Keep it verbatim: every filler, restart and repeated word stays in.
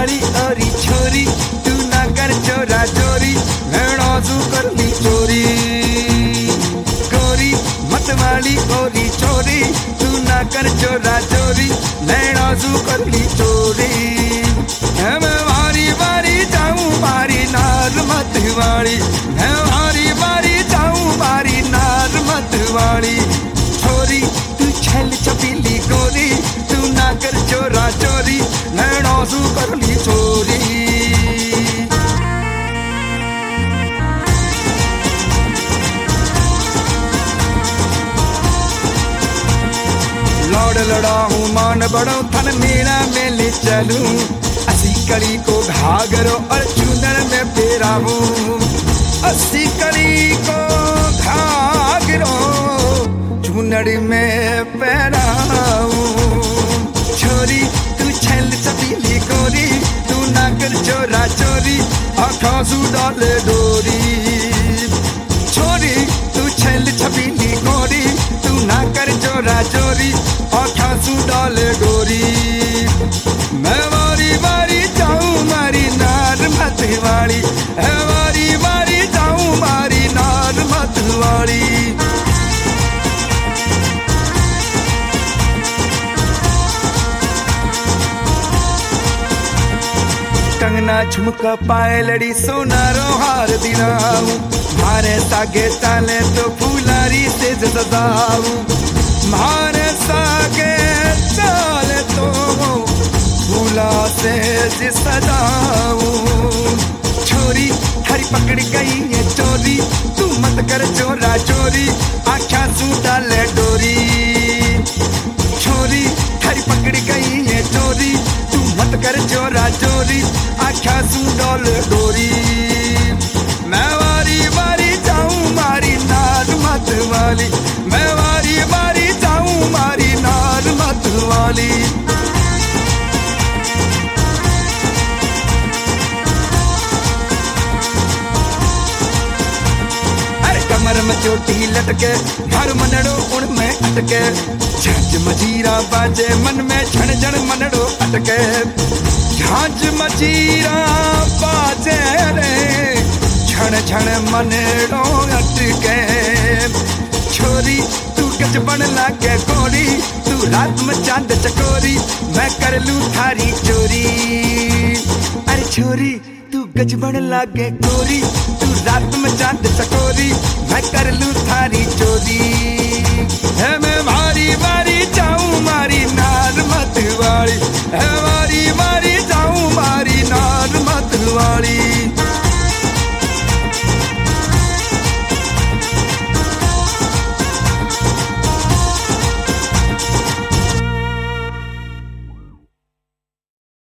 वाली ओरी छोरी तू ना कर चोरा चोरी नैना सू कर ली चोरी। गोरी मत वाली ओरी छोरी तू ना कर चोरा चोरी नैना सू कर ली चोरी। मैं वारी वारी जाऊं मारी नार मत वाली, मैं वारी वारी जाऊं मारी नार मत वाली। छोरी तू छल छपीली गोरी तू ना कर चोरा चोरी नैना सू कर ली चोरी। लौड़ लड़ा हूँ मान बड़ो थन मेरा मेले चलूं, असी कड़ी को घाघरो और चुनर में फेरा हूँ। असी कड़ी को घाघरो चुनर में फेरा हूँ। छोरी तू छल छपीली गोरी तू ना कर चोरा चोरी आँखों सू डाले डोरी। छोरी तू छल छपीली गोरी तू ना कर चोरा चोरी आँखों सू डाले डोरी। मैं वारी वारी जाऊं मारी नार मत वाली, है वारी वारी जाऊं मारी नार मत वाली। कंगना झुमका पाए लड़ी सोना रो हार दिलाऊं, मारे सागे ताले तो फुलारी से सजाऊं। मारे सागे चाले तो फूला से सजाऊं। छोरी हरी पकड़ गई ये चोरी तू मत कर चोरा चोरी आँखा सू डाले डोरी। छोरी हरी पकड़ गई ये चोरी तू मत कर चोरा चोरी आँखा सू डाले डोरी। मैं वारी वारी जाऊं मारी नार मत वाली, मैं वारी वारी जाऊं मारी नार मत वाली। कमर में चोटी लटके घर मनड़ो उन में अटके, झांझ मजीरा बाजे मन में झण झण मनड़ो अटके। झांझ मजीरा बाजे रे झण झण मनड़ो अटके। छोरी तू गज बन लागे गोरी तू रात में चांद चकोरी मैं कर लूं थारी चोरी। अरे छोरी तू गज बन लागे गोरी तू रात में चांद चकोरी मैं कर लूं थारी चोरी। है मैं वारी वारी जाऊं मारी नार मत वाली, है वारी वारी जाऊं मारी नार मत वाली।